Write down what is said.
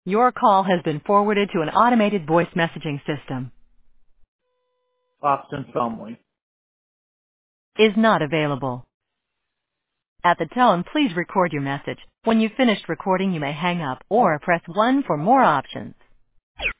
Your call has been forwarded to an automated voice messaging system. Austin family. Is not available. At the tone, please record your message. When you've finished recording, you may hang up or press 1 for more options.